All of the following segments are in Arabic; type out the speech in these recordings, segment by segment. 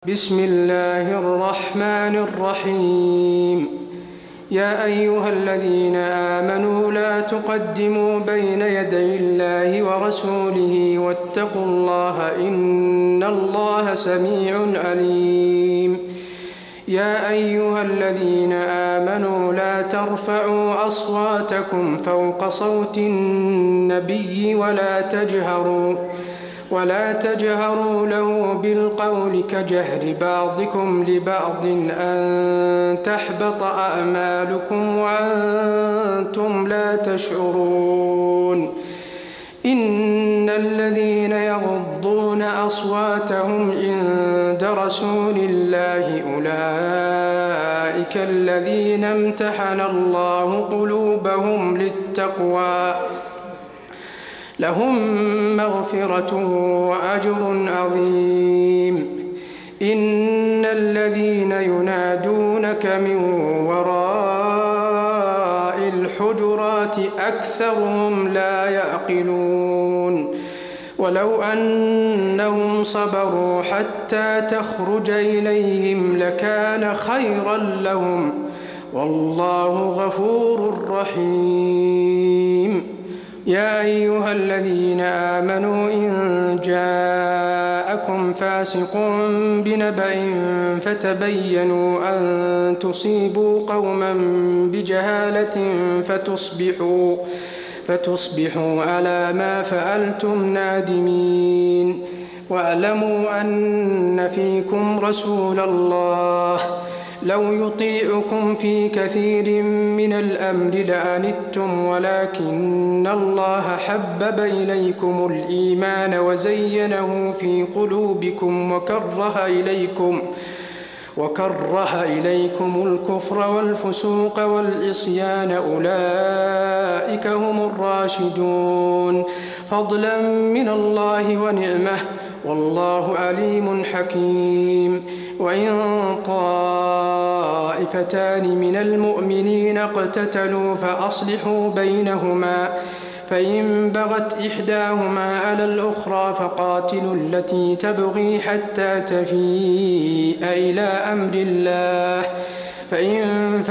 بسم الله الرحمن الرحيم. يا أيها الذين آمنوا لا تقدموا بين يدي الله ورسوله واتقوا الله إن الله سميع عليم. يا أيها الذين آمنوا لا ترفعوا أصواتكم فوق صوت النبي ولا تجهروا له بالقول كجهر بعضكم لبعض أن تحبط أعمالكم وأنتم لا تشعرون. إن الذين يغضون أصواتهم عند رسول الله أولئك الذين امتحن الله قلوبهم للتقوى لهم مغفرة وأجر عظيم. إن الذين ينادونك من وراء الحجرات أكثرهم لا يعقلون. ولو أنهم صبروا حتى تخرج إليهم لكان خيرا لهم والله غفور رحيم. يا أيها الذين آمنوا إن جاءكم فاسق بنبأ فتبينوا أن تصيبوا قوما بجهالة فتصبحوا على ما فعلتم نادمين. واعلموا أن فيكم رسول الله لو يطيعكم في كثير من الأمر لعنتم ولكن الله حبب إليكم الإيمان وزينه في قلوبكم وكره إليكم الكفر والفسوق والعصيان أولئك هم الراشدون فضلا من الله ونعمة والله عليم حكيم. وإن طائفتان من المؤمنين اقتتلوا فأصلحوا بينهما فإن بغت إحداهما على الأخرى فقاتلوا التي تبغي حتى تفيء إلى أمر الله فإن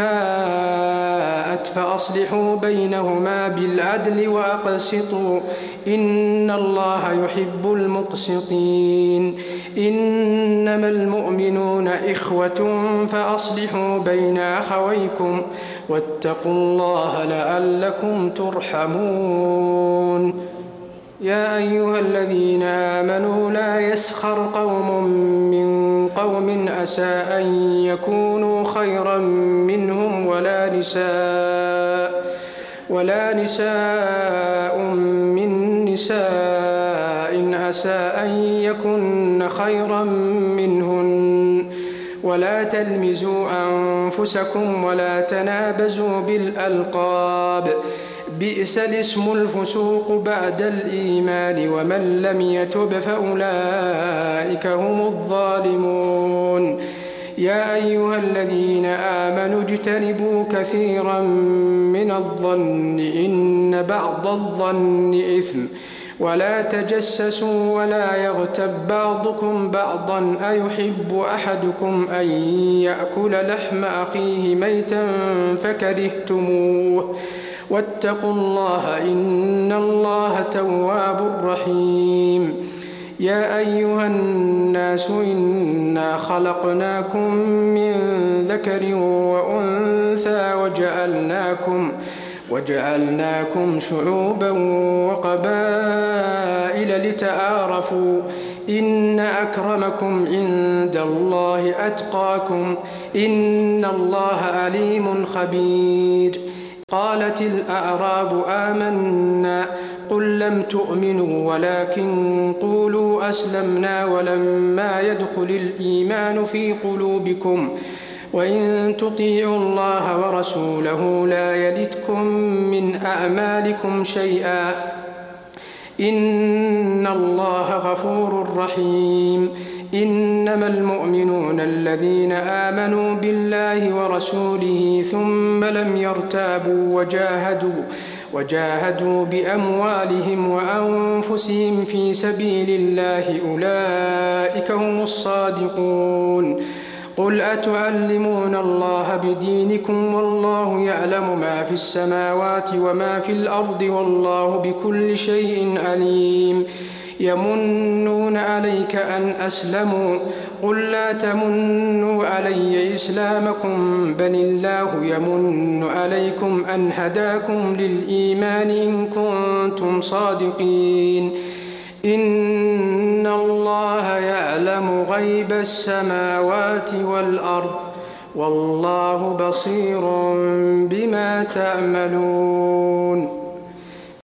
فاءت فأصلحوا بينهما بالعدل وأقسطوا إن الله يحب المقسطين. إنما المؤمنون إخوة فأصلحوا بين أخويكم واتقوا الله لعلكم ترحمون. يا أيها الذين آمنوا لا يسخر قوم من قوم عسى أن يكونوا خيرا منهم ولا نساء من نساء عسى أن يكن خيرا منهن ولا تلمزوا أنفسكم ولا تنابزوا بالألقاب بئس الاسم الفسوق بعد الإيمان ومن لم يتب فأولئك هم الظالمون. يا أيها الذين آمنوا اجتنبوا كثيرا من الظن إن بعض الظن إثم ولا تجسسوا ولا يغتب بعضكم بعضا أيحب أحدكم أن يأكل لحم أخيه ميتا فكرهتموه واتقوا الله إن الله تواب رحيم. يا أيها الناس إنا خلقناكم من ذكر وأنثى وجعلناكم شعوبا وقبائل لتعارفوا إن أكرمكم عند الله أتقاكم إن الله عليم خبير. قالت الأعراب آمنا قل لم تؤمنوا ولكن قولوا أسلمنا ولما يدخل الإيمان في قلوبكم وإن تطيعوا الله ورسوله لا يلتكم من أعمالكم شيئا إن الله غفور رحيم. إنما المؤمنون الذين آمنوا بالله ورسوله ثم لم يرتابوا وجاهدوا بأموالهم وأنفسهم في سبيل الله أولئك هم الصادقون. قل أتعلمون الله بدينكم والله يعلم ما في السماوات وما في الأرض والله بكل شيء عليم. يمنون عليك أن أسلموا قل لا تمنوا علي إسلامكم بل الله يمن عليكم أن هداكم للإيمان إن كنتم صادقين. إن الله يعلم غيب السماوات والأرض والله بصير بما تعملون.